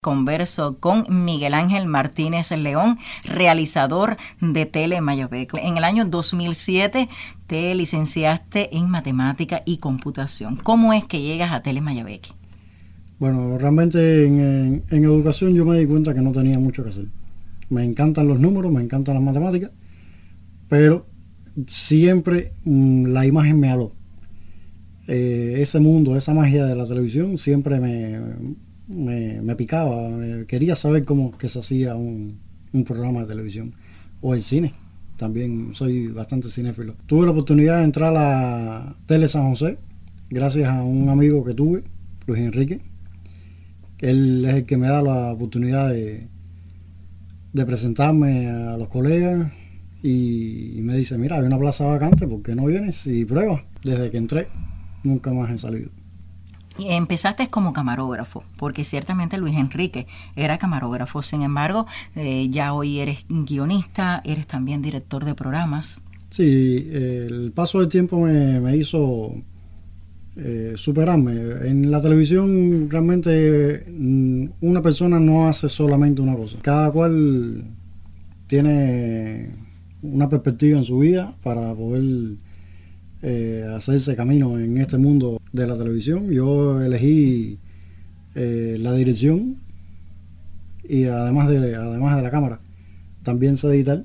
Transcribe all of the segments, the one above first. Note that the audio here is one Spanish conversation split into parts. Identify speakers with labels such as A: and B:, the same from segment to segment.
A: Converso con Miguel Ángel Martínez León, realizador de Tele Mayabeque. En el año 2007 te licenciaste en Matemática y Computación. ¿Cómo es que llegas a Tele Mayabeque?
B: Bueno, realmente en educación yo me di cuenta que no tenía mucho que hacer. Me encantan los números, me encantan las matemáticas, pero siempre la imagen me aló. Ese mundo, esa magia de la televisión siempre me picaba. Quería saber cómo que se hacía un programa de televisión o el cine. También soy bastante cinéfilo. Tuve la oportunidad de entrar a Tele San José gracias a un amigo que tuve, Luis Enrique. Él es el que me da la oportunidad de presentarme a los colegas y me dice, mira, hay una plaza vacante, ¿por qué no vienes y pruebas? Desde que entré nunca más he salido.
A: Y empezaste como camarógrafo, porque ciertamente Luis Enrique era camarógrafo. Sin embargo, ya hoy eres guionista, eres también director de programas.
B: Sí, el paso del tiempo me hizo superarme. En la televisión realmente una persona no hace solamente una cosa. Cada cual tiene una perspectiva en su vida para poder hacerse camino en este mundo de la televisión. Yo elegí la dirección y además de la cámara también sé editar.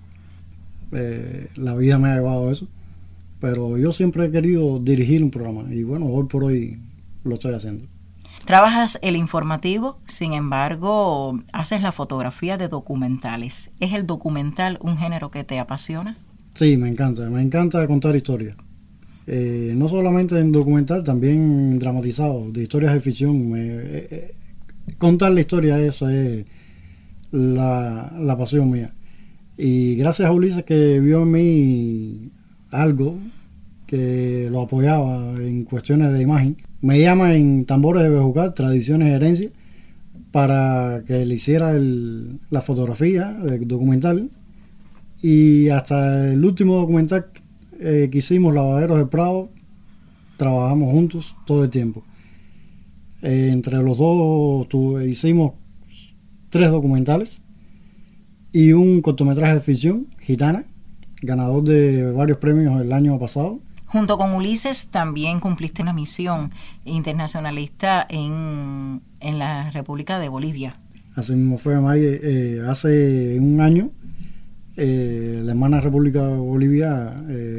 B: La vida me ha llevado a eso, pero yo siempre he querido dirigir un programa y bueno, hoy por hoy lo estoy haciendo.
A: Trabajas el informativo, sin embargo, haces la fotografía de documentales. ¿Es el documental un género que te apasiona?
B: Sí, me encanta contar historias. No solamente en documental, también dramatizado, de historias de ficción. Contar la historia, eso es la pasión mía. Y gracias a Ulises, que vio en mí algo que lo apoyaba en cuestiones de imagen, me llama en Tambores de Bejucal, Tradiciones y Herencia, para que le hiciera la fotografía del documental. Y hasta el último documental que hicimos, Lavaderos del Prado, trabajamos juntos todo el tiempo. Entre los dos hicimos 3 documentales y un cortometraje de ficción, Gitana, ganador de varios premios el año pasado.
A: Junto con Ulises también cumpliste una misión internacionalista en la República de Bolivia.
B: Así mismo fue, hace un año. La hermana República de Bolivia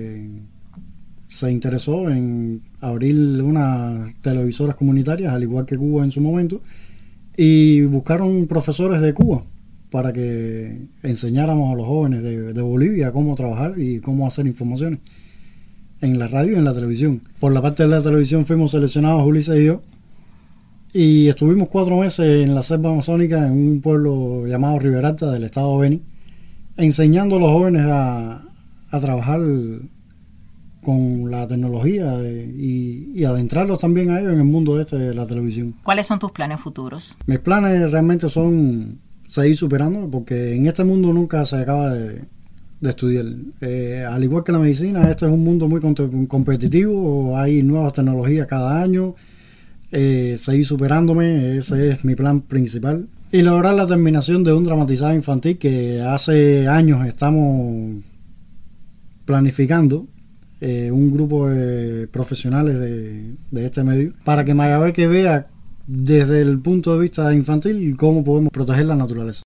B: se interesó en abrir unas televisoras comunitarias, al igual que Cuba en su momento, y buscaron profesores de Cuba para que enseñáramos a los jóvenes de Bolivia cómo trabajar y cómo hacer informaciones en la radio y en la televisión. Por la parte de la televisión fuimos seleccionados Ulises y yo, y estuvimos 4 meses en la selva amazónica en un pueblo llamado Riberalta del estado de Beni, enseñando a los jóvenes a trabajar con la tecnología y adentrarlos también a ellos en el mundo de la televisión.
A: ¿Cuáles son tus planes futuros?
B: Mis planes realmente son seguir superando, porque en este mundo nunca se acaba de estudiar. Al igual que la medicina, este es un mundo muy competitivo, hay nuevas tecnologías cada año. Seguir superándome, ese es mi plan principal. Y lograr la terminación de un dramatizado infantil que hace años estamos planificando, un grupo de profesionales de este medio, para que Mayabeque vea desde el punto de vista infantil cómo podemos proteger la naturaleza.